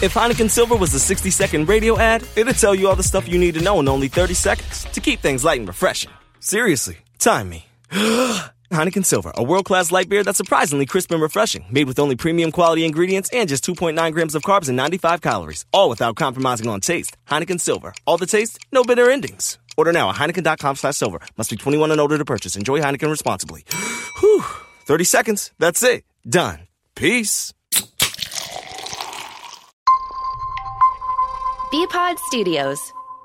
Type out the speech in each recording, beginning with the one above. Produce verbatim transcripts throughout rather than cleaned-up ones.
If Heineken Silver was a sixty-second radio ad, it'd tell you all the stuff you need to know in only thirty seconds to keep things light and refreshing. Seriously, time me. Heineken Silver, a world-class light beer that's surprisingly crisp and refreshing, made with only premium quality ingredients and just two point nine grams of carbs and ninety-five calories, all without compromising on taste. Heineken Silver, all the taste, no bitter endings. Order now at Heineken.com slash silver. Must be twenty-one and older to purchase. Enjoy Heineken responsibly. Whew, thirty seconds, that's it. Done. Peace. B-Pod Studios.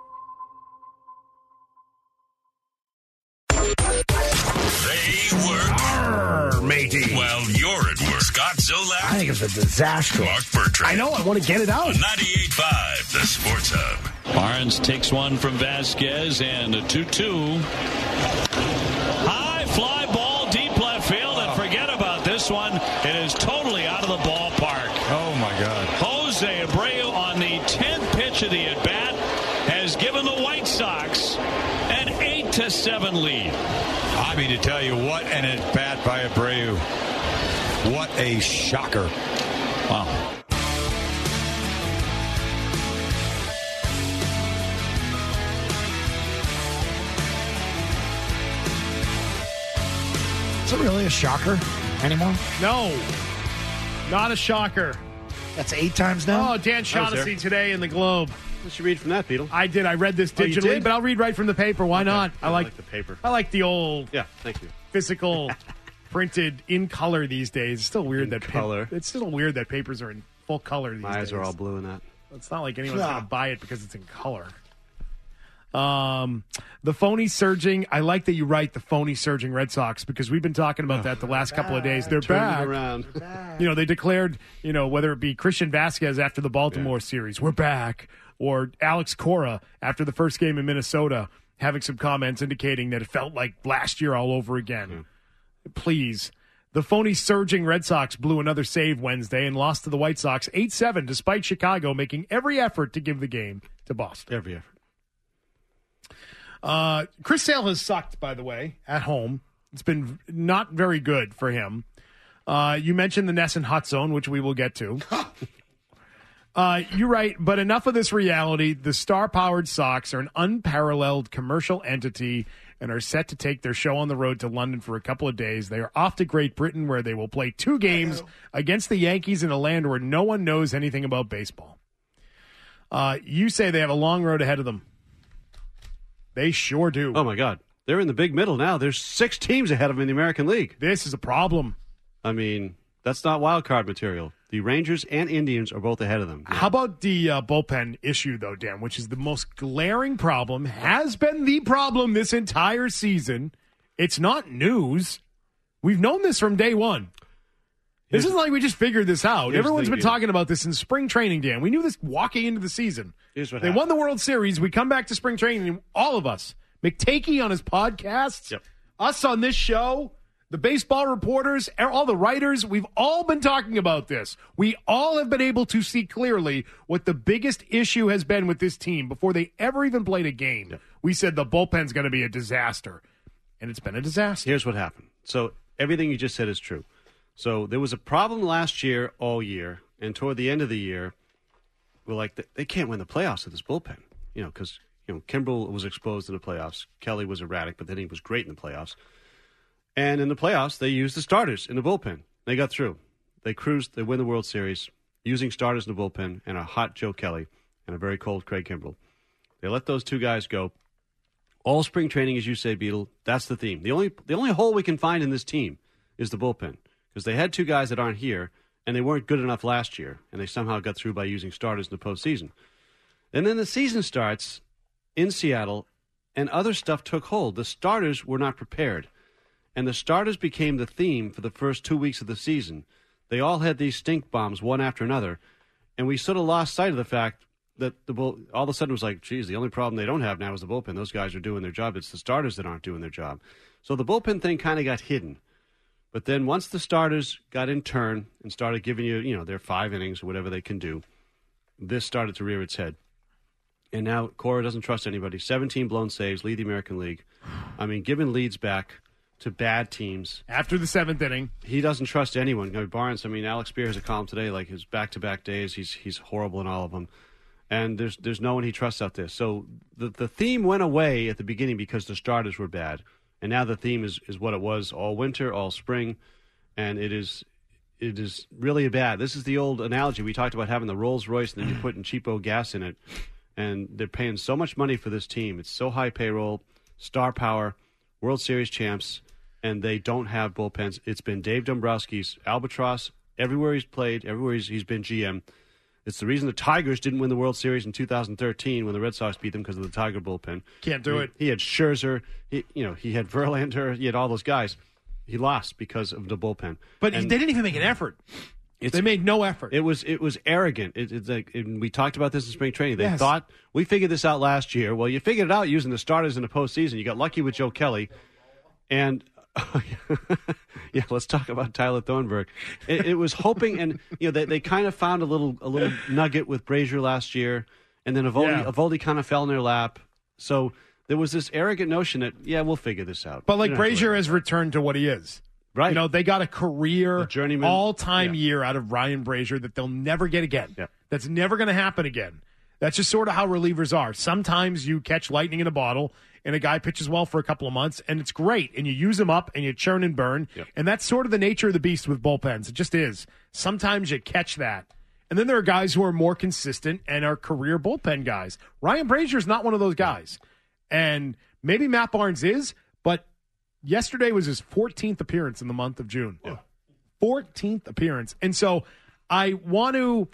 They work. Arr, matey. Well, you're at work. Scott Zolak. I think it's a disaster. Mark Bertrand. I know. I want to get it out. ninety-eight point five, the Sports Hub. Barnes takes one from Vasquez and a two two. High fly ball, deep left field, and forget about this one. It is totally out of the ballpark. Oh, my God. Jose Abreu on the tenth pitch of the at-bat has given the White Sox an eight to seven lead. I mean, to tell you what an at-bat by Abreu. What a shocker. Wow. Is it really a shocker anymore? No, not a shocker. That's eight times now? Oh, Dan Shaughnessy today in the Globe. What you read from that, Beetle? I did. I read this Oh, you digitally, did? but I'll read right from the paper. Why Okay. not? I I like, like the paper. I like the old Yeah, thank you. physical printed in color these days. It's still weird In that pa- color. it's still weird that papers are in full color these My days. eyes are all blue in that. It's not like anyone's Yeah. going to buy it because it's in color. Um, the phony surging. I like that you write the phony surging Red Sox because we've been talking about that the last couple of days. They're Turn back. it around. You know, they declared, you know, whether it be Christian Vasquez after the Baltimore series, we're back, or Alex Cora after the first game in Minnesota, having some comments indicating that it felt like last year all over again. Yeah. Please. The phony surging Red Sox blew another save Wednesday and lost to the White Sox eight seven, despite Chicago making every effort to give the game to Boston. Every effort. Uh, Chris Sale has sucked, by the way, at home. It's been not very good for him. Uh, you mentioned the Nesson Hut Zone, which we will get to. uh, you're right, but enough of this reality. The star-powered Sox are an unparalleled commercial entity and are set to take their show on the road to London for a couple of days. They are off to Great Britain, where they will play two games against the Yankees in a land where no one knows anything about baseball. Uh, you say they have a long road ahead of them. They sure do. Oh, my God. They're in the big middle now. There's six teams ahead of them in the American League. This is a problem. I mean, that's not wild card material. The Rangers and Indians are both ahead of them. How about the uh, bullpen issue, though, Dan, which is the most glaring problem, has been the problem this entire season. It's not news. We've known this from day one. This isn't like we just figured this out. Everyone's been talking about this in spring training, Dan. We knew this walking into the season. Here's what They happened. won the World Series. We come back to spring training, and all of us, McTakey on his podcasts, Yep. us on this show, the baseball reporters, all the writers, we've all been talking about this. We all have been able to see clearly what the biggest issue has been with this team before they ever even played a game. Yep. We said the bullpen's going to be a disaster, and it's been a disaster. Here's what happened. So everything you just said is true. So there was a problem last year, all year, and toward the end of the year, we're like, they can't win the playoffs with this bullpen, you know, because you know Kimbrel was exposed in the playoffs. Kelly was erratic, but then he was great in the playoffs. And in the playoffs, they used the starters in the bullpen. They got through. They cruised. They win the World Series using starters in the bullpen and a hot Joe Kelly and a very cold Craig Kimbrel. They let those two guys go. All spring training, as you say, Beetle, that's the theme. The only the only hole we can find in this team is the bullpen. Because they had two guys that aren't here, and they weren't good enough last year, and they somehow got through by using starters in the postseason. And then the season starts in Seattle, and other stuff took hold. The starters were not prepared, and the starters became the theme for the first two weeks of the season. They all had these stink bombs, one after another, and we sort of lost sight of the fact that the bull, all of a sudden it was like, geez, the only problem they don't have now is the bullpen. Those guys are doing their job. It's the starters that aren't doing their job. So the bullpen thing kind of got hidden. But then once the starters got in turn and started giving you, you know, their five innings or whatever they can do, this started to rear its head. And now Cora doesn't trust anybody. seventeen blown saves, lead the American League. I mean, giving leads back. to bad teams. After the seventh inning. He doesn't trust anyone. You know, Barnes, I mean, Alex Spear has a column today, like his back-to-back days, he's he's horrible in all of them. And there's there's no one he trusts out there. So the the theme went away at the beginning because the starters were bad. And now the theme is, is what it was all winter, all spring. And it is it is really bad. This is the old analogy. We talked about having the Rolls Royce and then you're putting cheapo gas in it. And they're paying so much money for this team. It's so high payroll, star power, World Series champs, and they don't have bullpens. It's been Dave Dombrowski's albatross everywhere he's played, everywhere he's, he's been G M. It's the reason the Tigers didn't win the World Series in two thousand thirteen when the Red Sox beat them because of the Tiger bullpen. Can't do he, it. He had Scherzer. He, you know, he had Verlander. He had all those guys. He lost because of the bullpen. But and they didn't even make an effort. They made no effort. It was it was arrogant. It, it's like it, we talked about this in spring training. They Yes. thought we figured this out last year. Well, you figured it out using the starters in the postseason. You got lucky with Joe Kelly, and yeah, let's talk about Tyler Thornburg. It, it was hoping, and you know they, they kind of found a little a little nugget with Brazier last year, and then Evaldi, Yeah. Evaldi kind of fell in their lap. So there was this arrogant notion that yeah, we'll figure this out. But like You don't have to Brazier worry. has returned to what he is. Right. You know, they got a career, A journeyman. all-time Yeah. year out of Ryan Brazier that they'll never get again. Yep. That's never going to happen again. That's just sort of how relievers are. Sometimes you catch lightning in a bottle, and a guy pitches well for a couple of months, and it's great, and you use him up, and you churn and burn, Yep. and that's sort of the nature of the beast with bullpens. It just is. Sometimes you catch that. And then there are guys who are more consistent and are career bullpen guys. Ryan Brazier is not one of those guys. And maybe Matt Barnes is, but yesterday was his fourteenth appearance in the month of June. Yeah. fourteenth appearance. And so I want to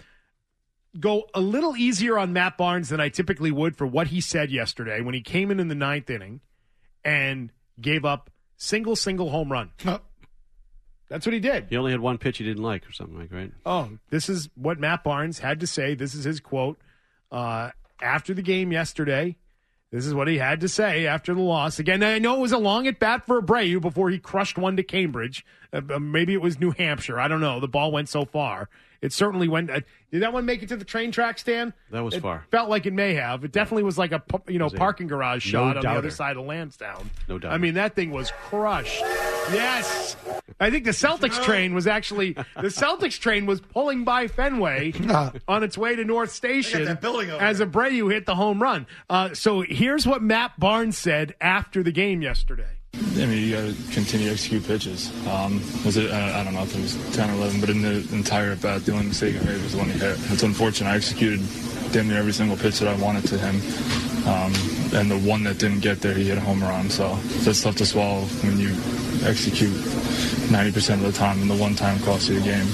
go a little easier on Matt Barnes than I typically would for what he said yesterday when he came in in the ninth inning and gave up single, single home run. That's what he did. He only had one pitch he didn't like, or something like, right? Oh, this is what Matt Barnes had to say. This is his quote uh, after the game yesterday. This is what he had to say after the loss. Again, I know it was a long at bat for Abreu before he crushed one to Cambridge. Uh, maybe it was New Hampshire. I don't know. The ball went so far. It certainly went. Uh, did that one make it to the train track, Stan? That was it far. Felt like it may have. It definitely was like a pu- you know was a parking garage no shot on the doubter. other side of Lansdowne. No doubt. I mean, that thing was crushed. Yes. I think the Celtics train was actually the Celtics train was pulling by Fenway on its way to North Station that building over as Abreu hit the home run. Uh, so here's what Matt Barnes said after the game yesterday. I mean, you got to continue to execute pitches. Um, was it? I I don't know if it was ten or eleven, but in the entire at bat, the only mistake I made was the one he hit. It's unfortunate. I executed damn near every single pitch that I wanted to him, um, and the one that didn't get there, he hit a home run. So that's tough to swallow when you execute ninety percent of the time, and the one time costs you the game.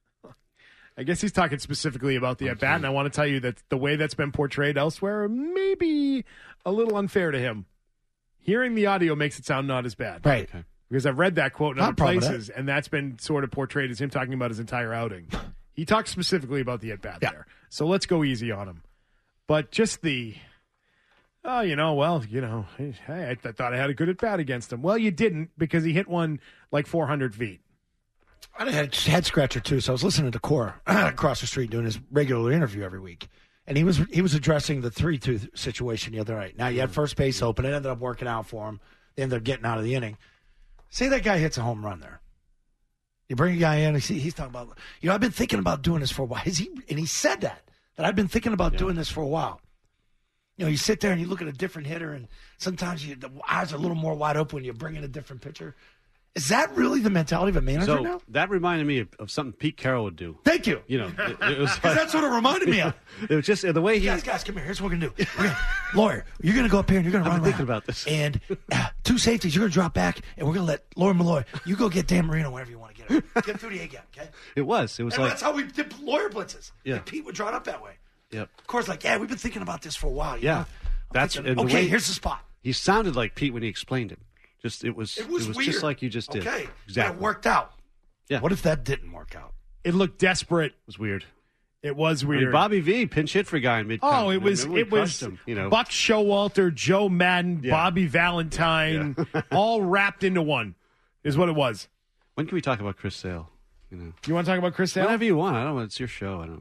I guess he's talking specifically about the at bat, and I want to tell you that the way that's been portrayed elsewhere may be a little unfair to him. Hearing the audio makes it sound not as bad. Right. Okay. Because I've read that quote in Not a other problem with places, and that's been sort of portrayed as him talking about his entire outing. He talks specifically about the at-bat Yeah. there. So let's go easy on him. But just the, oh, you know, well, you know, hey, I, I thought I had a good at-bat against him. Well, you didn't because he hit one like four hundred feet. I had a head scratcher too, so I was listening to Cora across the street doing his regular interview every week, and he was he was addressing the three two situation the other night. Now you had first base open, it ended up working out for him. They ended up getting out of the inning. Say that guy hits a home run there. You bring a guy in, he's, he's talking about, you know, I've been thinking about doing this for a while. Is he? And he said that that I've been thinking about Yeah. doing this for a while. You know, you sit there and you look at a different hitter, and sometimes you, the eyes are a little more wide open when you bring in a different pitcher. Is that really the mentality of a manager So now? that reminded me of, of something Pete Carroll would do. Thank you. You know, it, it was Because that's what it reminded me of. it was just the way he. Guys, guys, come here. Here's what we're going to do. We're gonna, lawyer, you're going to go up here and you're going to I've run been around. thinking about this. And uh, two safeties, you're going to drop back, and we're going to let Lawyer Malloy, you go get Dan Marino wherever you want to get him. Get him through the A-gap, okay? It was. It was And like. that's how we did lawyer blitzes. Yeah. And Pete would draw it up that way. Yep. Of course, like, yeah, we've been thinking about this for a while. you Yeah. know? I'm That's thinking, and the okay, way- here's the spot. He sounded like Pete when he explained it. Just it was. It was, weird. just like you just did. Okay. Exactly. But it worked out. Yeah. What if that didn't work out? It looked desperate. It was weird. It was I weird. mean, Bobby V pinch hit for a guy in mid. Oh, it was it was him, you know. Buck Showalter, Joe Madden, Yeah. Bobby Valentine, all wrapped into one, is what it was. When can we talk about Chris Sale? You know, You want to talk about Chris Sale? whenever you want. I don't. know. It's your show. I don't.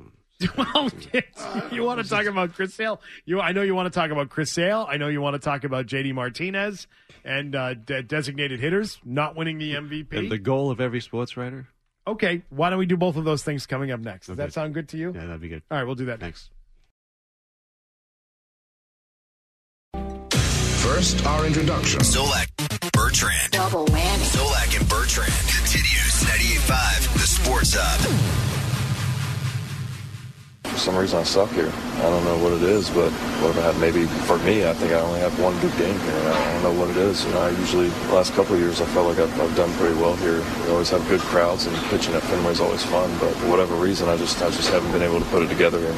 Well, you want to talk about Chris Sale? You, I know you want to talk about Chris Sale. I know you want to talk about J D Martinez and uh, de- designated hitters not winning the M V P. And the goal of every sports writer. Okay, why don't we do both of those things coming up next? Does Okay. that sound good to you? Yeah, that'd be good. All right, we'll do that next. First, our introduction. Zolak, Bertrand. Double whammy. Zolak and Bertrand. Continues ninety-eight point five, the Sports Hub. For some reason, I suck here. I don't know what it is, but whatever I have, maybe for me, I think I only have one good game here. I don't know what it is. You know, I usually, the last couple of years, I felt like I've, I've done pretty well here. We always have good crowds, and pitching at Fenway is always fun. But for whatever reason, I just, I just haven't been able to put it together here.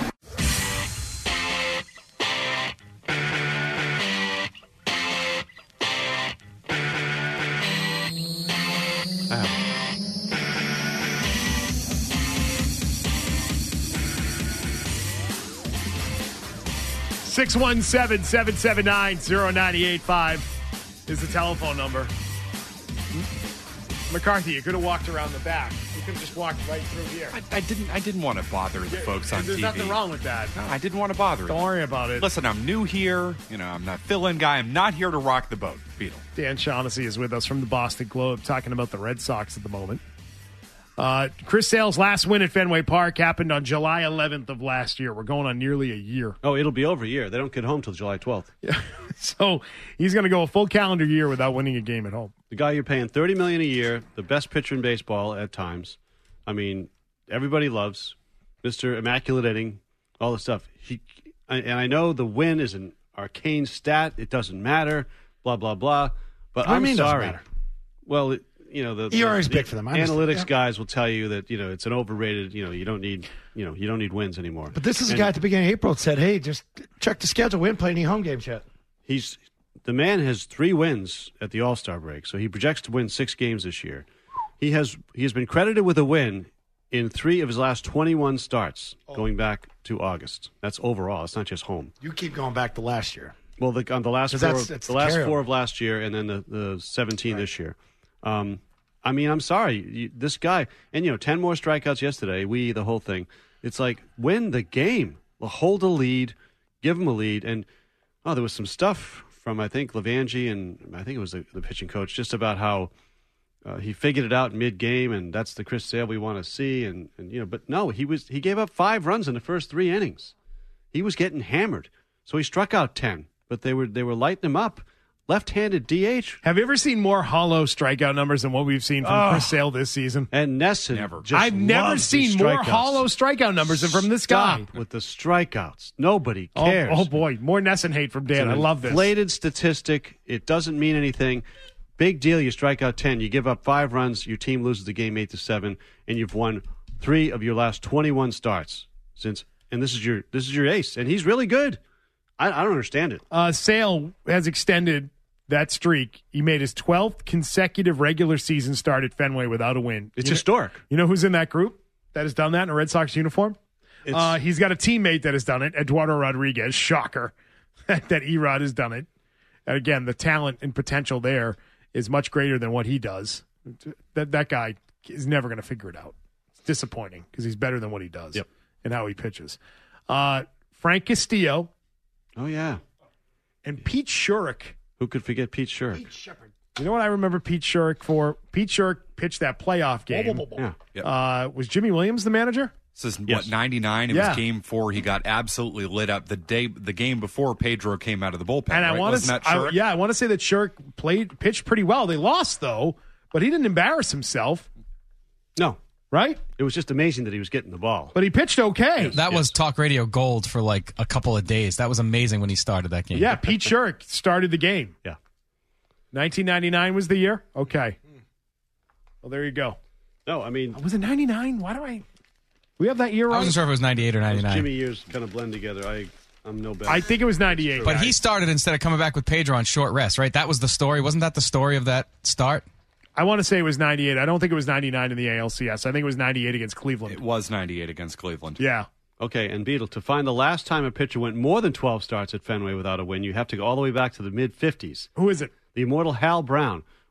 six one seven, seven seven nine, zero nine eight five is the telephone number. McCarthy, you could have walked around the back. You could have just walked right through here. I, I didn't I didn't want to bother the Yeah, folks on there's T V. There's nothing wrong with that. No, I didn't want to bother Don't them. worry about it. Listen, I'm new here. You know, I'm not fill-in guy. I'm not here to rock the boat, Beetle. Dan Shaughnessy is with us from the Boston Globe talking about the Red Sox at the moment. Uh, Chris Sale's last win at Fenway Park happened on July eleventh of last year. We're going on nearly a year. Oh, it'll be over a year. They don't get home till July twelfth. Yeah. So he's going to go a full calendar year without winning a game at home. The guy you're paying thirty million dollars a year, the best pitcher in baseball at times. I mean, everybody loves Mister Immaculate Inning, all the stuff. He and I know the win is an arcane stat. It doesn't matter. Blah blah blah. But What do you I'm mean it doesn't sorry. matter? Well, it, you know the E R A is the, big for them. I understand. Analytics Yeah. guys will tell you that you know it's an overrated. You know you don't need you know you don't need wins anymore. But this is And a guy at the beginning of April that said, hey, just check the schedule. We haven't played any home games yet. He's the man has three wins at the All-Star break, so he projects to win six games this year. He has he has been credited with a win in three of his last twenty-one starts, Oh. going back to August. That's overall. It's not just home. You keep going back to last year. Well, the, on the last 'Cause four, that's- of- that's the the last carryover. four of last year, and then the, the seventeen this year. Um, I mean, I'm sorry, you, this guy, and you know, ten more strikeouts yesterday. We the whole thing. It's like win the game, well, hold a lead, give him a lead, and oh, there was some stuff from I think Levangie and I think it was the, the pitching coach just about how uh, he figured it out mid game, and that's the Chris Sale we want to see, and, and you know, but no, he was he gave up five runs in the first three innings. He was getting hammered, so he struck out ten, but they were they were lighting him up. Left-handed D H. Have you ever seen more hollow strikeout numbers than what we've seen from Oh. Chris Sale this season? And Nesson Never. just I've never loves seen these more strikeouts. hollow strikeout numbers than from this guy. Stop with the strikeouts. Nobody Oh, cares. oh boy, more Nesson hate from Dan. It's I an love this. inflated statistic. It doesn't mean anything. Big deal. You strike out ten. You give up five runs. Your team loses the game eight to seven, and you've won three of your last twenty-one starts since. And this is your this is your ace, and he's really good. I, I don't understand it. Uh, Sale has extended that streak. He made his twelfth consecutive regular season start at Fenway without a win. It's You know- historic. You know who's in that group that has done that in a Red Sox uniform? It's, Uh, he's got a teammate that has done it, Eduardo Rodriguez. Shocker that Erod has done it. And again, the talent and potential there is much greater than what he does. That that guy is never going to figure it out. It's disappointing because he's better than what he does Yep. and how he pitches. Uh, Frank Castillo oh yeah. and Pete Shurik. Who could forget Pete Sherrick? You know what I remember Pete Shurik for? Pete Shurik pitched that playoff game. Yeah. Yep. Uh, was Jimmy Williams the manager? This is Yes. what ninety-nine. It Yeah. was game four. He got absolutely lit up the day, the game before Pedro came out of the bullpen. And I right? want Wasn't to, that I, Shurik? yeah, I want to say that Shurik played, pitched pretty well. They lost though, but he didn't embarrass himself, No. right? It was just amazing that he was getting the ball. But he pitched okay. That was talk radio gold for like a couple of days. That was amazing when he started that game. Yeah, Pete Shurik started the game. Yeah. nineteen ninety-nine was the year? Okay. Well, there you go. No, I mean, Was it ninety-nine? Why do I... We have that year I right? wasn't sure if it was ninety-eight or those ninety-nine. Jimmy years kind of blend together. I, I'm no better. I think it was ninety-eight. But guys. he started instead of coming back with Pedro on short rest, right? That was the story. Wasn't that the story of that start? I want to say it was ninety-eight. I don't think it was ninety-nine in the A L C S. I think it was ninety-eight against Cleveland. It was ninety-eight against Cleveland. Yeah. Okay, and Beetle, to find the last time a pitcher went more than twelve starts at Fenway without a win, you have to go all the way back to the mid-fifties. Who is it? The immortal Hal Brown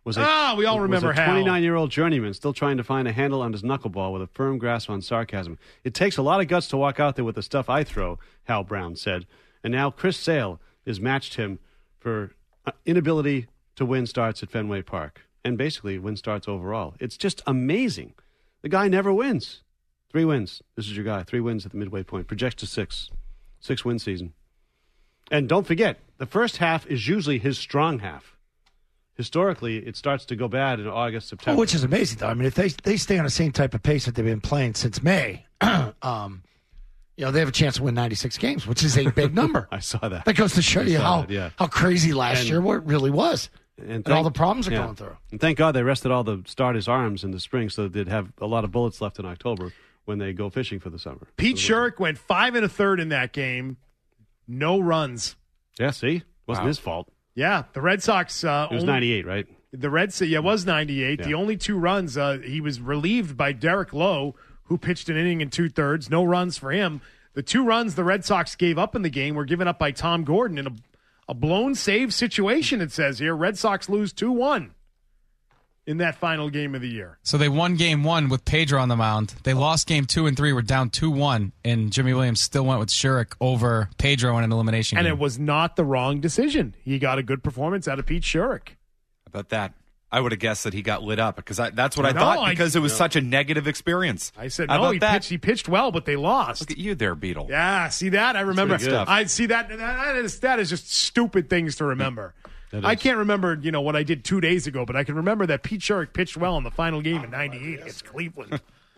was a, Ah, we all remember was a Hal. twenty-nine-year-old journeyman still trying to find a handle on his knuckleball with a firm grasp on sarcasm. It takes a lot of guts to walk out there with the stuff I throw, Hal Brown said. And now Chris Sale has matched him for inability to win starts at Fenway Park and basically win starts overall. It's just amazing. The guy never wins. Three wins. This is your guy. Three wins at the midway point. Projects to six. Six-win season. And don't forget, the first half is usually his strong half. Historically, it starts to go bad in August, September. Oh, which is amazing, though. I mean, if they they stay on the same type of pace that they've been playing since May, um, you know, they have a chance to win ninety-six games, which is a big number. I saw that. That goes to show I you saw how that, yeah. how crazy last And- year what really was, And, and, thank- all the problems are yeah. going through. And thank God they rested all the starters' arms in the spring so they'd have a lot of bullets left in October when they go fishing for the summer. Pete Sherrick went five and a third in that game. No runs. Yeah, see? Wasn't Wow. his fault. Yeah, the Red Sox. Uh, It was only- ninety-eight, right? The Reds, yeah, it was ninety-eight. Yeah. The only two runs, uh, he was relieved by Derek Lowe, who pitched an inning and two thirds. No runs for him. The two runs the Red Sox gave up in the game were given up by Tom Gordon in a, a blown save situation, it says here. Red Sox lose two one in that final game of the year. So they won game one with Pedro on the mound. They lost game two and three, were down two one, and Jimmy Williams still went with Sherrick over Pedro in an elimination And game. it was not the wrong decision. He got a good performance out of Pete Sherrick. About that, I would have guessed that he got lit up because I, that's what I No, thought I- because it was no. such a negative experience. I said, How no, about he that? pitched, he pitched well, but they lost. Look at you there, Beetle. Yeah, see that? I remember. pretty good. I see that. That, that, is, that is just stupid things to remember. That I is. can't remember, you know, what I did two days ago, but I can remember that Pete Sherrick pitched well in the final game in ninety-eight against Cleveland.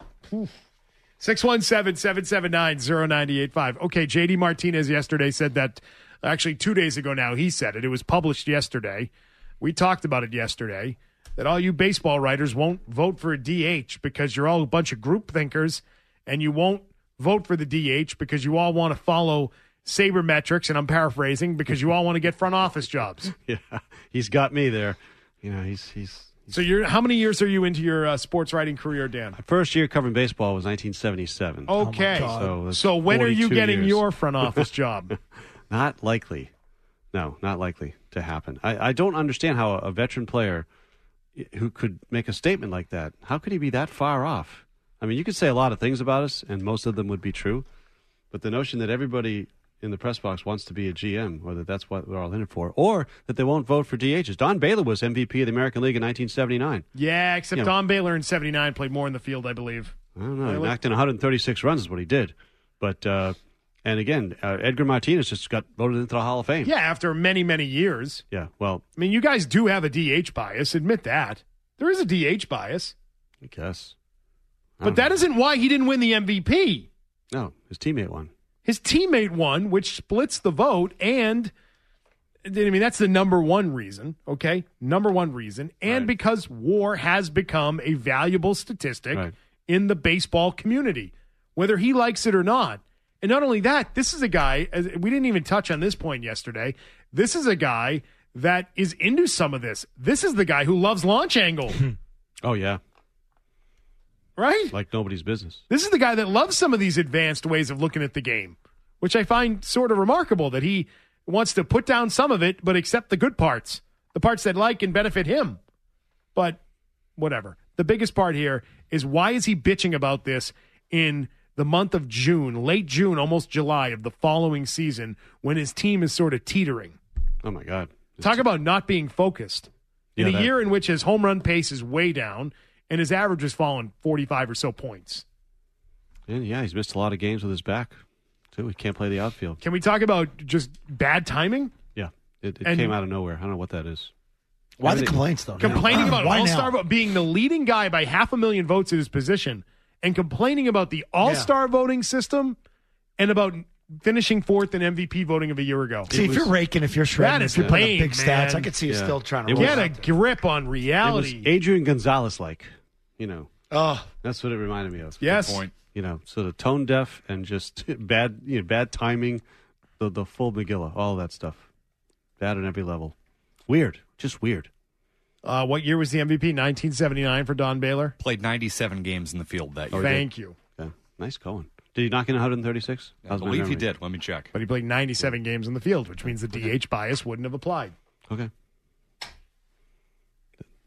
six one seven, seven seven nine, zero nine eight five. Okay, J D Martinez yesterday said that, actually two days ago now, he said it. It was published yesterday. We talked about it yesterday, that all you baseball writers won't vote for a D H because you're all a bunch of group thinkers, and you won't vote for the D H because you all want to follow sabermetrics, and I'm paraphrasing, because you all want to get front office jobs. Yeah, he's got me there. You know, he's he's. So you're how many years are you into your uh, sports writing career, Dan? My first year covering baseball was nineteen seventy-seven. Okay. So, that's So when are you forty-two getting years. your front office job? Not likely. No, not likely to happen. I, I don't understand how a veteran player who could make a statement like that, how could he be that far off? I mean, you could say a lot of things about us, and most of them would be true. But the notion that everybody in the press box wants to be a G M, or that that's what we're all in it for, or that they won't vote for D Hs. Don Baylor was M V P of the American League in nineteen seventy-nine. Yeah, except You know, Don Baylor in seventy-nine played more in the field, I believe. I don't know. He Really? knocked in one hundred thirty-six runs is what he did. But, uh, and again, uh, Edgar Martinez just got voted into the Hall of Fame. Yeah, after many, many years. Yeah, well, I mean, you guys do have a D H bias. Admit that. There is a D H bias. I guess. I But don't that know. isn't why he didn't win the M V P. No, his teammate won. His teammate won, which splits the vote, and I mean that's the number one reason. Okay, number one reason, and Right. because WAR has become a valuable statistic Right. in the baseball community, whether he likes it or not. And not only that, this is a guy. As we didn't even touch on this point yesterday. This is a guy that is into some of this. This is the guy who loves launch angle, Oh, yeah. right? Like nobody's business. This is the guy that loves some of these advanced ways of looking at the game, which I find sort of remarkable that he wants to put down some of it, but accept the good parts, the parts that like and benefit him. But whatever. The biggest part here is why is he bitching about this in the month of June, late June, almost July of the following season when his team is sort of teetering? Oh, my God. Talk about not being focused. In Yeah, a that- year in which his home run pace is way down and his average has fallen forty-five or so points. And yeah, he's missed a lot of games with his back, too. He can't play the outfield. Can we talk about just bad timing? Yeah, it, it And- came out of nowhere. I don't know what that is. Why the Everything- complaints, though? now? Complaining about Why All now? Star vote being the leading guy by half a million votes at his position, and complaining about the All Star voting system, and about finishing fourth in M V P voting of a year ago. See, if you're raking, if you're shredding, That is if you're putting lame, up big stats, man. I could see you Yeah. still trying to It roll was- Get a something. grip on It was reality. Adrian Gonzalez-like, you know. Oh, That's what it reminded me of. Yes. Point. You know, sort of tone deaf and just bad, you know, bad timing, the the full Megillah, all that stuff. Bad on every level. Weird, just weird. Uh, what year was the M V P? nineteen seventy-nine for Don Baylor. Played ninety-seven games in the field that year. Thank you. Yeah, nice going. Did he knock in one hundred thirty-six? I believe he did. Let me check. But he played ninety-seven games in the field, which means the D H bias wouldn't have applied. Okay.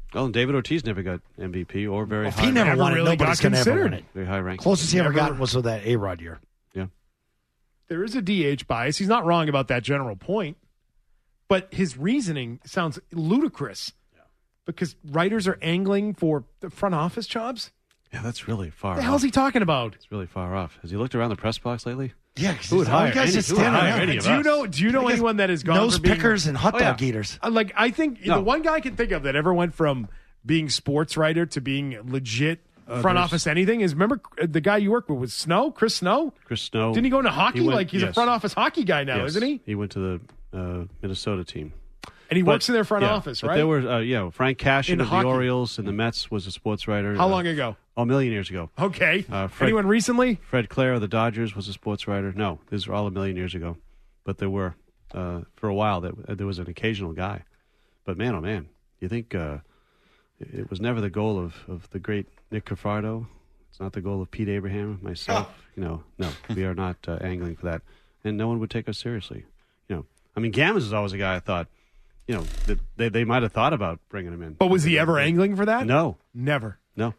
Oh, and David Ortiz never got M V P or very Well, if high. he never rank. won it, really nobody's got going to ever considered. win it. Very high rank. Closest he ever Never- got was with that A-Rod year. Yeah. There is a D H bias. He's not wrong about that general point, but his reasoning sounds ludicrous because writers are angling for the front office jobs. Yeah, that's really far What the off. hell's he talking about? It's really far off. Has he looked around the press box lately? Yeah, Who would hire any, who would hire any of Do you us? know? Do you know Because anyone that has gone nose for being, pickers and hot Oh, dog yeah. eaters? Uh, Like I think No. the one guy I can think of that ever went from being sports writer to being legit Uh, front there's- office anything is remember uh, the guy you worked with was Snow, Chris Snow. Chris Snow. Didn't he go into hockey? He went- like he's a yes. front office hockey guy now, Yes. isn't he? He went to the uh, Minnesota team. And he But- works in their front yeah, office, but right? There were, uh, yeah, Frank Cashin In of hockey. the Orioles and the Mets was a sports writer. How uh, long ago? Oh, a million years ago. Okay. Uh, Fred- Anyone recently? Fred Clare of the Dodgers was a sports writer. No, these are all a million years ago. But there were, uh, for a while, that uh, there was an occasional guy. But man, oh man, you think uh, it it was never the goal of, of the great Nick Cafardo? It's not the goal of Pete Abraham, myself. You know, no, we are not uh, angling for that. And no one would take us seriously. You know, I mean, Gammons is always a guy I thought, you know, that they, they might have thought about bringing him in. But was he ever angling for that? No. Never. No.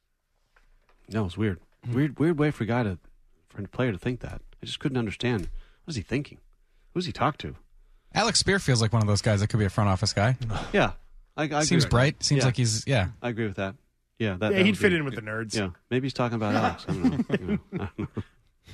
No, it's weird. Weird weird way for a guy to for a player to think that. I just couldn't understand. What was he thinking? Who does he talk to? Alex Spear feels like one of those guys that could be a front office guy. Yeah. I, I agree Seems with bright. that. Seems Yeah. like he's, yeah. I agree with that. Yeah, that, Yeah, that he'd would fit be- in with the nerds. Yeah, maybe he's talking about Alex. I don't know. You know, I don't know.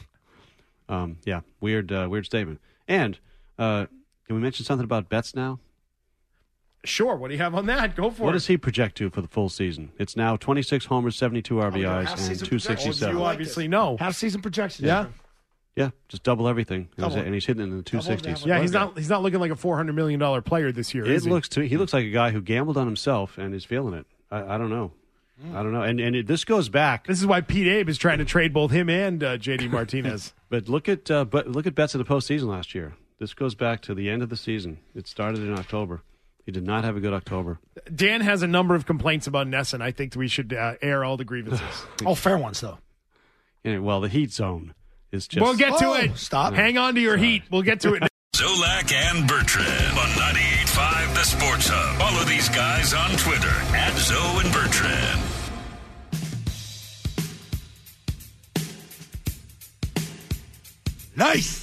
Um, yeah, weird, uh, weird statement. And uh, can we mention something about Betts now? Sure. What do you have on that? Go for What it. does he project to for the full season? It's now twenty-six homers, seventy-two R B Is, and half-season two projection. sixty-seven. You obviously know. Half season projection. Yeah. Yeah, just double everything, and he's- Double. and he's hitting in the two sixties. Yeah, he's not. He's not looking like a four hundred million dollar player this year. It is he? looks to he looks like a guy who gambled on himself and is feeling it. I, I don't know. I don't know. And and it, this goes back. This is why Pete Abe is trying to trade both him and uh, J D Martinez. But look at uh, but look at Betts in the postseason last year. This goes back to the end of the season. It started in October. He did not have a good October. Dan has a number of complaints about Nesson. I think we should uh, air all the grievances. Oh, fair ones though. And, well, the heat zone is just. we'll get to Oh, it. stop. Hang on to your heat. We'll get to it. Zolak and Bertrand on ninety-eight point five The Sports Hub. Follow these guys on Twitter at Zoe and Bertrand. Nice.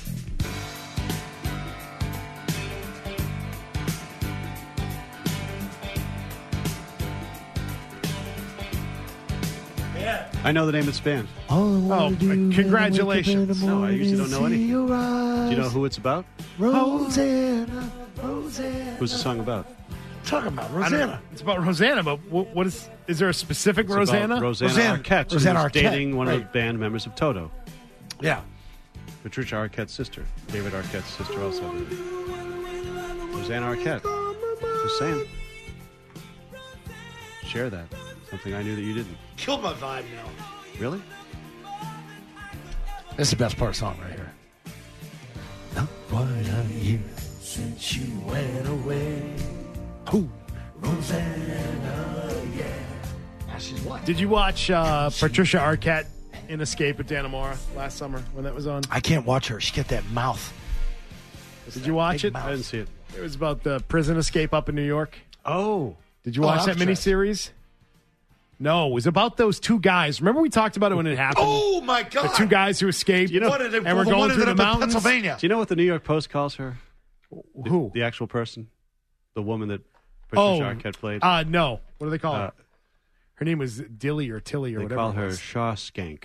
I know the name of this band. Oh, uh, congratulations. No, I usually don't know anything. Do you know who it's about? Rosanna, Rosanna. Who's the song about? Talking about I don't know. Rosanna. It's about Rosanna, but what, what is? Is there a specific It's Rosanna? about Rosanna, Rosanna- Arquette, Rosanna who's Arquette, dating one of the right. band members of Toto. Yeah. Patricia Arquette's sister. David Arquette's sister also. Rosanna Arquette. Just saying. Share that. Something I knew that you didn't. Killed my vibe now. Really? This is the best part of the song right here. Not quite a year since you went away. Who? Rosanna, yeah. Now she's what? Did you watch uh, Patricia Arquette in Escape at Dannemora last summer when that was on? I can't watch her. She got that mouth. Did you watch big it? mouth. I didn't see it. It was about the prison escape up in New York. Oh. Did you Oh, watch that Alcatraz. miniseries? No, it was about those two guys. Remember we talked about it when it happened? Oh my God! The two guys who escaped. You know- What did it- and we're the going one through ended the up in mountains. Pennsylvania. Do you know what the New York Post calls her? Who? The actual person? The woman that Patricia Oh, Arquette played? Uh, no. What do they call Uh, her? Her name was Dilly or Tilly or they whatever. call it her was. Shaw Skank.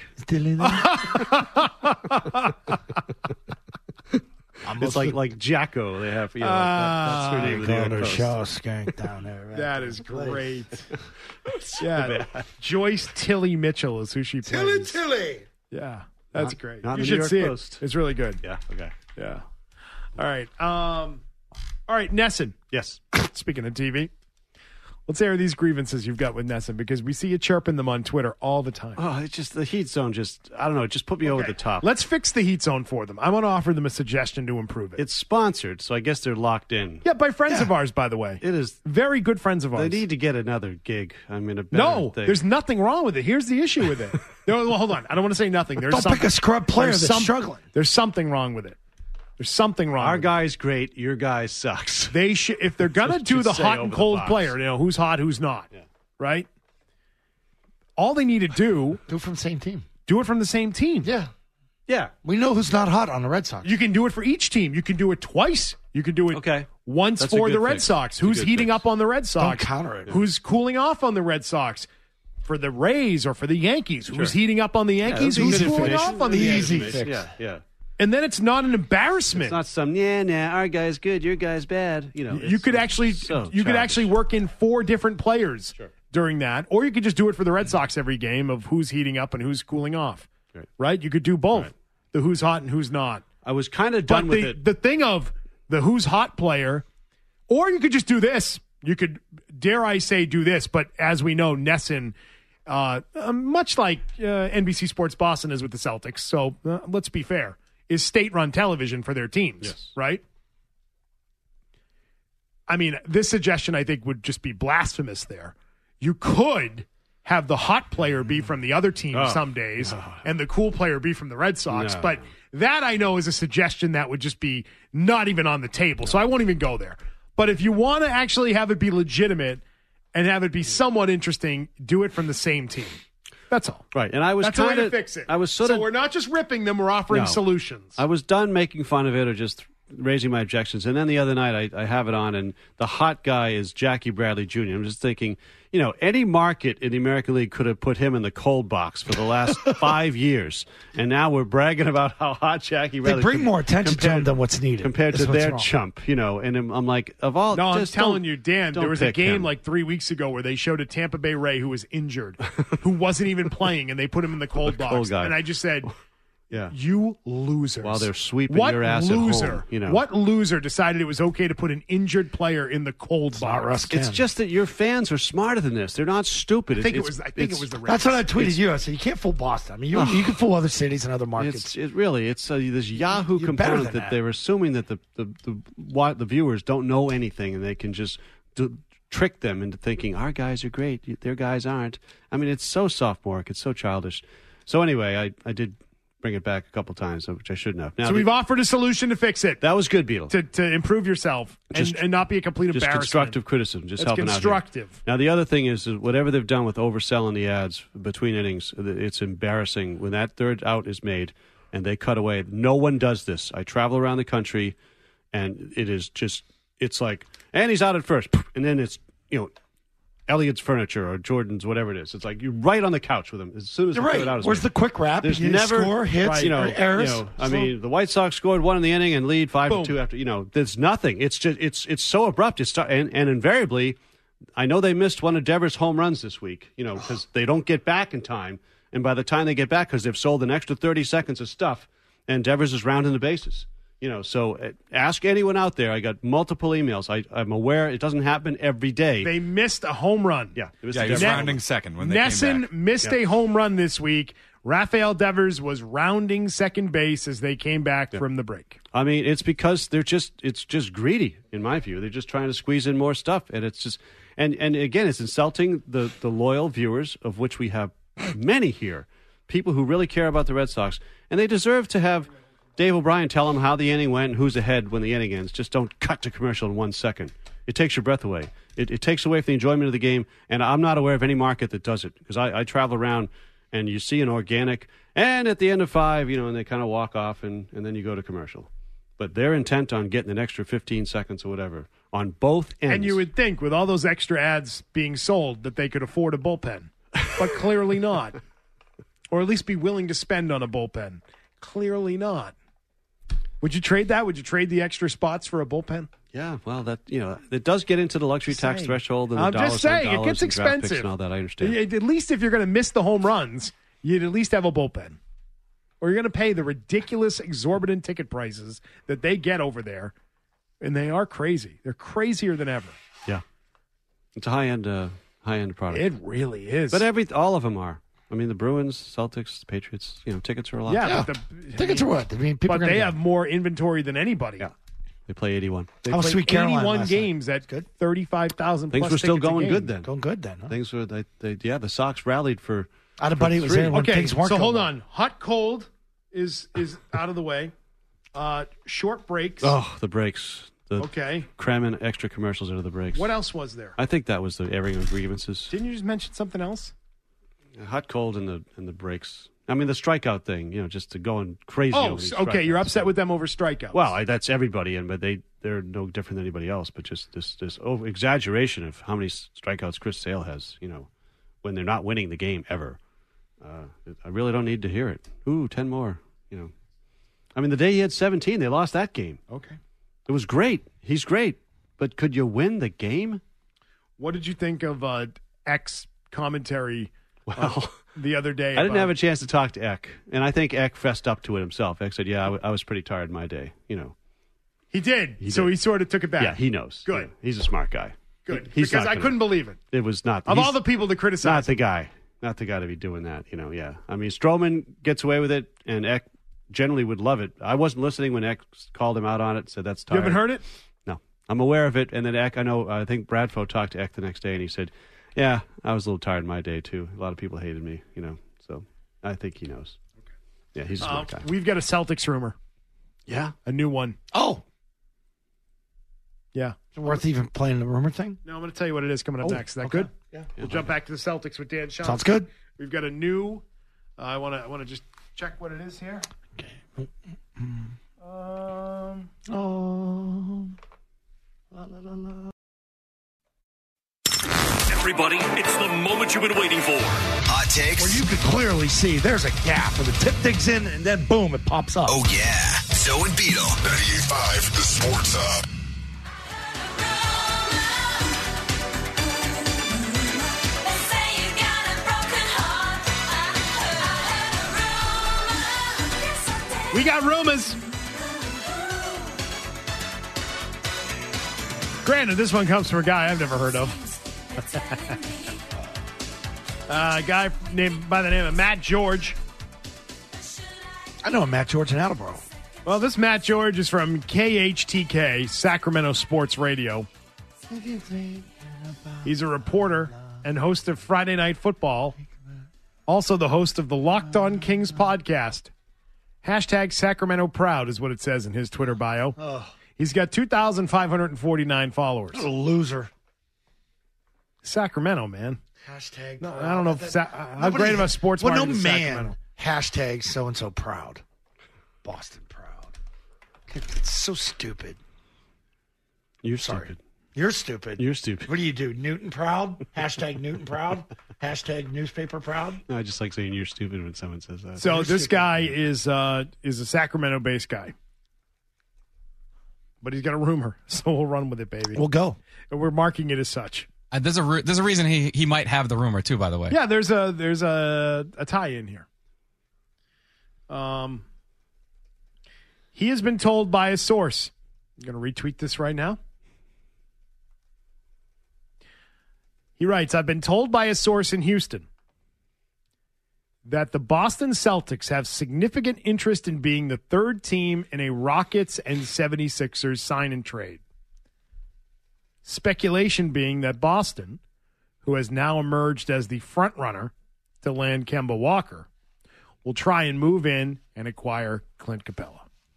It's like like Jacko. They have, you know, like that, that's her name. of the New York Got her Post. Shaw skank down there. Right? That is Place. great. yeah, Joyce Tilly Mitchell is who she plays. Tilly Tilly. Yeah, that's Not- great. not you the should New York see Post. it. It's really good. Yeah. Okay. Yeah. All right. Um. All right, Nesson. Yes. Speaking of T V, let's air these grievances you've got with Nesson because we see you chirping them on Twitter all the time. Oh, it's just the heat zone. Just I don't know. It just put me over the top. Let's fix the heat zone for them. I want to offer them a suggestion to improve it. It's sponsored, so I guess they're locked in. yeah, by friends of ours, by the way. It is. Very good friends of ours. They need to get another gig. I mean, a better No, thing. there's nothing wrong with it. Here's the issue with it. No, well, hold on. I don't want to say nothing. There's Don't something, pick a scrub player there's that's some- struggling. There's something wrong with it. There's something wrong. Our with guy's great. Your guy sucks. They should, if they're gonna That's what do you the say hot over and the cold box. player, you know who's hot, who's not, yeah. right? All they need to do do it from the same team. Do it from the same team. Yeah, yeah. We know who's not hot on the Red Sox. You can do it for each team. You can do it twice. You can do it okay. once That's a for good the Red fix. Sox. That's a Who's good heating fix. up on the Red Sox? Don't counter it. Who's cooling off on the Red Sox? For the Rays or for the Yankees? Sure. Who's heating up on the Yankees? Yeah, Who's good cooling information. off on the Easy Yankees? fix. Yeah, yeah. And then it's not an embarrassment. It's not some, yeah, nah, our guy's good, your guy's bad. You know, you it's- could actually so you could childish. actually work in four different players Sure. during that, or you could just do it for the Red Sox every game of who's heating up and who's cooling off. Right. Right? You could do both, Right. the who's hot and who's not. I was kind of done But with the, it. the thing of the who's hot player, or you could just do this. You could, dare I say, do this. But as we know, Nesson, uh, uh, much like uh, N B C Sports Boston is with the Celtics, so uh, let's be fair, is state-run television for their teams, Yes. right? I mean, this suggestion I think would just be blasphemous there. You could have the hot player be from the other team Oh, some days and the cool player be from the Red Sox, No. but that I know is a suggestion that would just be not even on the table, so I won't even go there. But if you want to actually have it be legitimate and have it be somewhat interesting, do it from the same team. That's all. Right, and I was That's the way kind to of fix it. I was sort so of we're not just ripping them; we're offering No. solutions. I was done making fun of it or just raising my objections. And then the other night, I, I have it on, and the hot guy is Jackie Bradley Junior I'm just thinking, you know, any market in the American League could have put him in the cold box for the last five years, and now we're bragging about how hot Jackie They Bradley. bring com- more attention to compared- him than what's needed. compared That's to what's their wrong. chump, you know. And I'm, I'm like, of all, No, I'm just telling don't- you, Dan, don't there was a pick game him. like three weeks ago where they showed a Tampa Bay Ray who was injured, who wasn't even playing, and they put him in the cold The box. cold guy. And I just said, yeah. you losers. While they're sweeping what your ass at loser, home, you know. What loser decided it was okay to put an injured player in the cold box? Russ It's Kim. just that your fans are smarter than this. They're not stupid. I think it It's- was. I think it's- it was the Rays. That's what I tweeted you. I said you can't fool Boston. I mean, you, you can fool other cities and other markets. It's it really it's uh, this Yahoo You're better component than that, that. they're assuming that the the the, what, the viewers don't know anything and they can just do, trick them into thinking our guys are great, their guys aren't. I mean, it's so sophomoric, it's so childish. So anyway, I I did bring it back a couple times, which I shouldn't have. Now, so the- we've offered a solution to fix it, that was good, Beetle. to to improve yourself and, Just- and not be a complete Just embarrassment. constructive criticism, just That's helping constructive. out here. Now, the other thing is, is whatever they've done with overselling the ads between innings, it's embarrassing when that third out is made and they cut away. No one does this. I travel around the country, and it is just, it's like, and he's out at first, and then it's, you know, Elliott's Furniture or Jordan's, whatever it is. It's like you're right on the couch with him as soon as You're the right. third out is Where's made. the quick wrap? There's You never score, hits, you know, or errors. You know, I So- mean, the White Sox scored one in the inning and lead five Boom. to two after. You know, there's nothing. It's just it's it's so abrupt. It's start, and, and invariably, I know they missed one of Devers' home runs this week. You know, because they don't get back in time, and by the time they get back, because they've sold an extra thirty seconds of stuff, and Devers is rounding the bases. You know, so uh, ask anyone out there. I got multiple emails. I, I'm aware it doesn't happen every day. They missed a home run. yeah, it was Yeah, he was Devers. rounding second when they Nesson came back. missed Yeah. a home run this week. Rafael Devers was rounding second base as they came back from the break. I mean, it's because they're just it's just greedy, in my view. They're just trying to squeeze in more stuff, and it's just and and again, it's insulting the the loyal viewers, of which we have many here, people who really care about the Red Sox, and they deserve to have Dave O'Brien tell them how the inning went and who's ahead when the inning ends. Just don't cut to commercial in one second. It takes your breath away. It, it takes away from the enjoyment of the game, and I'm not aware of any market that does it because I, I travel around and you see an organic, and at the end of five, you know, and they kind of walk off, and, and then you go to commercial. But they're intent on getting an extra fifteen seconds or whatever on both ends. And you would think with all those extra ads being sold that they could afford a bullpen, but clearly not. Or at least be willing to spend on a bullpen. Clearly not. Would you trade that? Would you trade the extra spots for a bullpen? Yeah, well, that you know, it does get into the luxury Just tax saying. threshold and the I'm dollars just saying, on it dollars gets and draft picks expensive. and all that. I understand. At at least if you're going to miss the home runs, you'd at least have a bullpen. Or you're going to pay the ridiculous, exorbitant ticket prices that they get over there. And they are crazy. They're crazier than ever. Yeah, it's a high end, uh, high end product. It really is. But every all of them are. I mean, the Bruins, Celtics, the Patriots. You know, tickets are a lot. yeah, Yeah. but the, Tickets are what? I mean, people are but gonna they go. have more inventory than anybody. Yeah. They play eighty-one. They How was played Sweet Caroline eighty-one last night? games at good thirty-five thousand. Things plus were still tickets a going game. good then. Going good then. Huh? Things were. They, they, yeah, the Sox rallied for. I had a buddy who was three. there when Okay, things weren't so hold going on. Hot cold is is out of the way. Uh, short breaks. Oh, the breaks. The Okay. Cramming extra commercials into the breaks. What else was there? I think that was the airing of grievances. Didn't you just mention something else? Hot, cold, and the and the breaks. I mean, the strikeout thing, you know, just to going crazy. Oh, over these okay. You're strikeouts. upset with them over strikeouts. Well, I, that's everybody, and but they they're no different than anybody else. But just this this over exaggeration of how many strikeouts Chris Sale has, you know, when they're not winning the game ever. Uh, I really don't need to hear it. Ooh, ten more. You know, I mean, the day he had seventeen, they lost that game. Okay. It was great. He's great, but could you win the game? What did you think of uh, X commentary Well, uh, the other day? I didn't about- have a chance to talk to Eck, and I think Eck fessed up to it himself. Eck said, "Yeah, I, w- I was pretty tired my day." You know, He did. He so did. he sort of took it back. yeah, he knows. Good. Yeah, he's a smart guy. Good. He- he's because not I gonna- couldn't believe it. It was not Of he's all the people to criticize. not the guy, not the guy to be doing that. You know, yeah. I mean, Stroman gets away with it, and Eck generally would love it. I wasn't listening when Eck called him out on it. Said that's You tired. haven't heard it? No, I'm aware of it. And then Eck, I know. I think Bradfo talked to Eck the next day, and he said, "Yeah, I was a little tired my day too. A lot of people hated me. You know, so I think he knows." Okay. Yeah, he's a Uh, smart guy. we've got a Celtics rumor. Yeah, a new one. Oh, yeah. Is it worth even playing the rumor thing? No, I'm going to tell you what it is coming up Oh, next. Is that okay. good? Yeah. We'll jump back to the Celtics with Dan Shaw. Sounds good. We've got a new. Uh, I want to. I want to just check what it is here. Um. Oh. La, la, la, la. Everybody, it's the moment you've been waiting for. Hot takes. Where you can clearly see there's a gap where the tip digs in and then boom, it pops up. Oh, yeah. Zoe and Beetle. ninety-eight point five, the Sports Hub. We got rumors. Granted, this one comes from a guy I've never heard of. uh, a guy named by the name of Matt George. I know Matt George in Attleboro. Well, this Matt George is from K H T K, Sacramento Sports Radio. He's a reporter and host of Friday Night Football. Also the host of the Locked On Kings podcast. Hashtag Sacramento Proud is what it says in his Twitter bio. Oh. He's got two thousand five hundred forty-nine followers. What a loser. Sacramento, man. Hashtag. No, I don't know if Sa- how Nobody- great of a sports well, no market is man. Sacramento. Hashtag so and so proud. Boston proud. It's so stupid. You're Sorry. stupid. You're stupid. You're stupid. What do you do? Newton proud? Hashtag Newton proud? Hashtag newspaper proud? No, I just like saying you're stupid when someone says that. So You're this stupid. guy is uh, is a Sacramento-based guy, but he's got a rumor, so we'll run with it, baby. We'll go. And we're marking it as such. Uh, there's a re- there's a reason he he might have the rumor too. By the way, Yeah, there's a there's a, a tie-in here. Um, he has been told by a source. I'm going to retweet this right now. He writes, I've been told by a source in Houston that the Boston Celtics have significant interest in being the third team in a Rockets and seventy-sixers sign and trade. Speculation being that Boston, who has now emerged as the front runner to land Kemba Walker, will try and move in and acquire Clint Capella.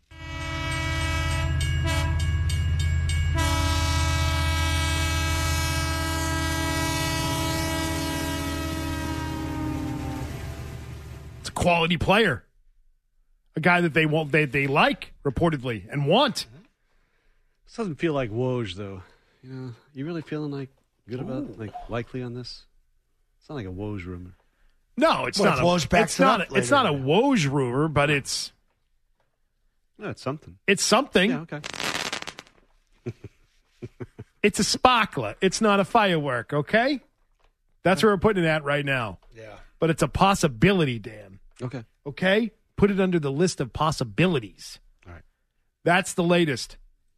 It's a quality player. A guy that they want, they, they like, reportedly, and want. This doesn't feel like Woj, though. You know, you really feeling like good about Ooh. like likely on this? It's not like a Woj rumor. No, it's What, not. if A, Woj backs it's it not. up A, it's later? not a Woj rumor, but it's No, it's something. it's something. Yeah, okay. It's a sparkler. It's not a firework. Okay, that's where we're putting it at right now. Yeah. But it's a possibility, Dan. Okay. Okay, put it under the list of possibilities. All right. That's the latest.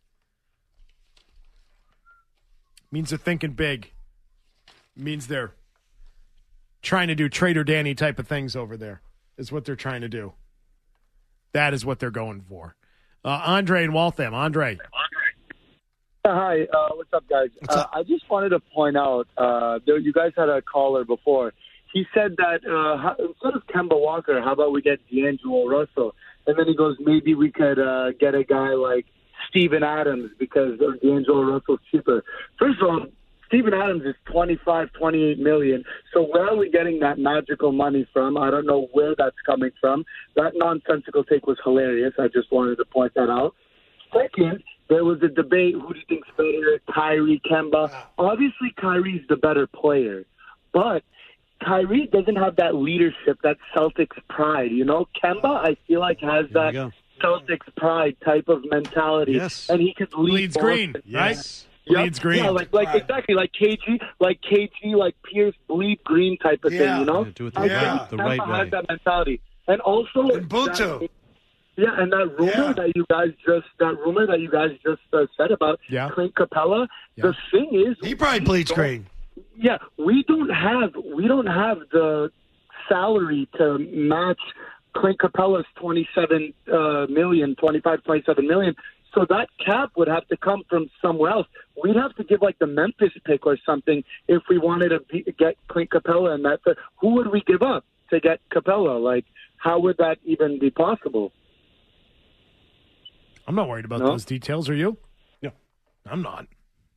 Means they're thinking big. Means they're trying to do Trader Danny type of things over there. Is what they're trying to do. That is what they're going for. Uh, Andre in Waltham. Andre. Hi, uh, what's up, guys? Uh, I just wanted to point out, uh, there, you guys had a caller before. He said that uh, how, instead of Kemba Walker, how about we get D'Angelo Russell? And then he goes, maybe we could uh, get a guy like Steven Adams because D'Angelo Russell's cheaper. First of all, Steven Adams is twenty-five, twenty-eight million. So where are we getting that magical money from? I don't know where that's coming from. That nonsensical take was hilarious. I just wanted to point that out. Second, there was a debate, who do you think's better, Kyrie, Kemba? Obviously, Kyrie's the better player. But Kyrie doesn't have that leadership, that Celtics pride. You know, Kemba, I feel like, has that Celtics pride type of mentality. Yes. And he could lead Leads Boston. green, right? Yep. Leads green. Yeah, like, like exactly, like K G, like K G, like Pierce, bleed green type of Yeah. thing, you know? Yeah, do it the- I yeah. think the Kemba right has way. that mentality. And also... that- Yeah, and that rumor Yeah. that you guys just that rumor that you guys just uh, said about Yeah. Clint Capella. Yeah. The thing is, He probably bleeds green. yeah, we don't have we don't have the salary to match Clint Capella's twenty-seven uh, million, twenty-five, twenty-seven million. So that cap would have to come from somewhere else. We'd have to give like the Memphis pick or something if we wanted to be, get Clint Capella. And that who would we give up to get Capella? Like, how would that even be possible? I'm not worried about No? those details. Are you? No. I'm not.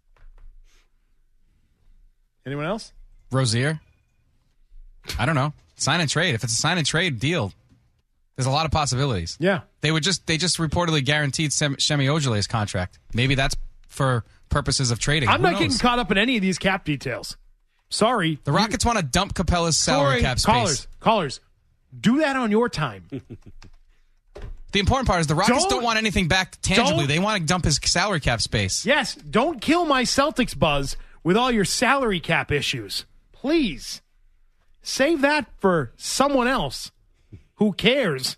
Anyone else? Rozier? I don't know. Sign and trade. If it's a sign and trade deal, there's a lot of possibilities. Yeah. They would just they just reportedly guaranteed Sem- Shemi Ojeley's contract. Maybe that's for purposes of trading. I'm Who not knows? getting caught up in any of these cap details. Sorry. The Rockets want to dump Capella's salary Sorry. cap space. Callers, callers, do that on your time. The important part is the Rockets don't, Don't- want anything back tangibly. don't- They want to dump his salary cap space. Yes, don't kill my Celtics buzz with all your salary cap issues. Please. Save that for someone else who cares.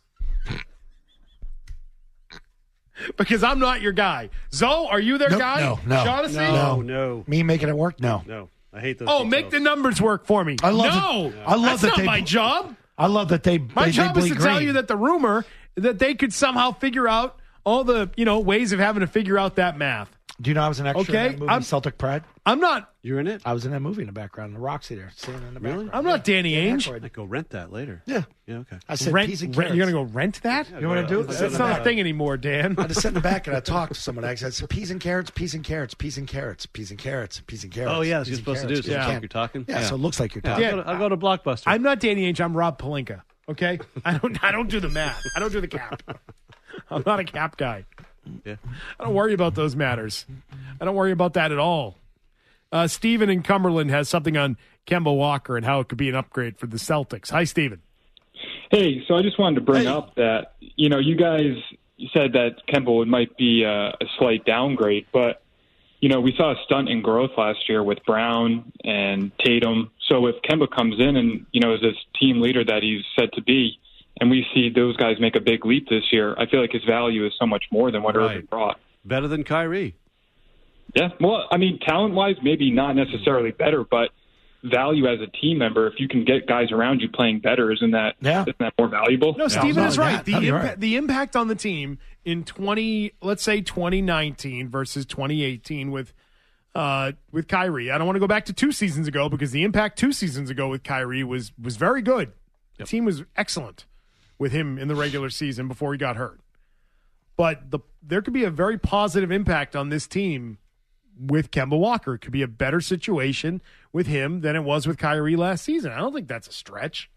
Because I'm not your guy. Zoe, are you their Nope, guy? no, no. Shaughnessy? No, no, Me making it work? No. no. I hate those. Oh, make the numbers work for me. I love no, that- I love that's that not they- my job. I love that they My they, job they is to bleed tell green. you that the rumor that they could somehow figure out all the you know ways of having to figure out that math. Do you know I was an extra Okay, in that movie, I'm- Celtic Pride? I'm not. You're in it? I was in that movie in the background, the Roxy there, sitting in the Really? background. I'm not Danny Ainge. I go rent that later. Yeah. Yeah, okay. I said Rent, peas and rent, carrots. you're going to go rent that? You know what I do? I sit in That's the not back. a thing anymore, Dan. I just sit in the back and I talk to someone. I said, peas and carrots, peas and carrots, peas and carrots, peas and carrots, peas and carrots. Oh, yeah, that's peas what you're and supposed to do. carrots. So Yeah. yeah. You're talking. Yeah, so it looks like you're Yeah, talking. I'll, go to, I'll go to Blockbuster. I'm not Danny Ainge. I'm Rob Pelinka. Okay, I don't. I don't do the math. I don't do the cap. I'm not a cap guy. Yeah. I don't worry about those matters. I don't worry about that at all. Uh, Steven in Cumberland has something on Kemba Walker and how it could be an upgrade for the Celtics. Hi, Steven. Hey, so I just wanted to bring Hey. up that, you know, you guys said that Kemba might be a, a slight downgrade, but, you know, we saw a stunt in growth last year with Brown and Tatum. So if Kemba comes in and, you know, is this team leader that he's said to be, and we see those guys make a big leap this year, I feel like his value is so much more than what Right. Irving brought. Better than Kyrie. Yeah, well, I mean, talent-wise, maybe not necessarily better, but value as a team member, if you can get guys around you playing better, isn't that, Yeah. isn't that more valuable? No, Steven not is only right. that, The, that'd be impa- right. the impact on the team in twenty, let's say twenty nineteen versus twenty eighteen with uh, with Kyrie. I don't want to go back to two seasons ago because the impact two seasons ago with Kyrie was was very good. The team was excellent with him in the regular season before he got hurt. But the there could be a very positive impact on this team with Kemba Walker. It could be a better situation with him than it was with Kyrie last season. I don't think that's a stretch.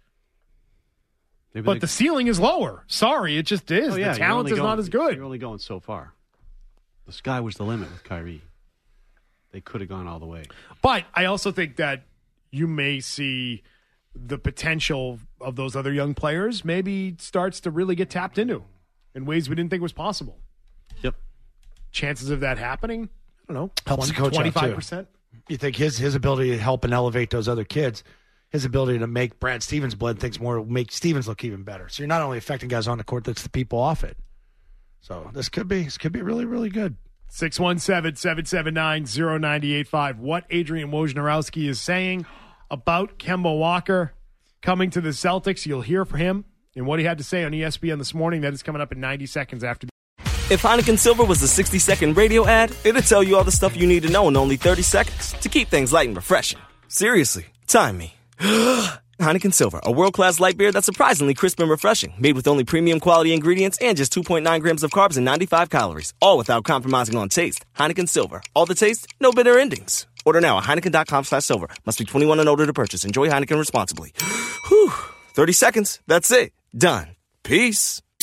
Maybe But they- the ceiling is lower. Sorry, it just is. Oh, yeah, the you're talent only is going- not as good. You're only going so far. The sky was the limit with Kyrie. They could have gone all the way. But I also think that you may see the potential of those other young players maybe starts to really get tapped into in ways we didn't think was possible. Yep. Chances of that happening, I don't know, Helps the coach out, too. twenty-five percent. You think his his ability to help and elevate those other kids, his ability to make Brad Stevens blend things more, will make Stevens look even better. So you're not only affecting guys on the court, that's the people off it. So this could be this could be really, really good. six one seven, seven seven nine, zero nine eight five. What Adrian Wojnarowski is saying about Kemba Walker coming to the Celtics. You'll hear from him and what he had to say on E S P N this morning. That is coming up in ninety seconds after. If Heineken Silver was a sixty-second radio ad, it'd tell you all the stuff you need to know in only thirty seconds to keep things light and refreshing. Seriously, time me. Heineken Silver, a world-class light beer that's surprisingly crisp and refreshing. Made with only premium quality ingredients and just two point nine grams of carbs and ninety-five calories. All without compromising on taste. Heineken Silver. All the taste, no bitter endings. Order now at Heineken.com slash silver. Must be twenty-one and older to purchase. Enjoy Heineken responsibly. Whew. thirty seconds. That's it. Done. Peace.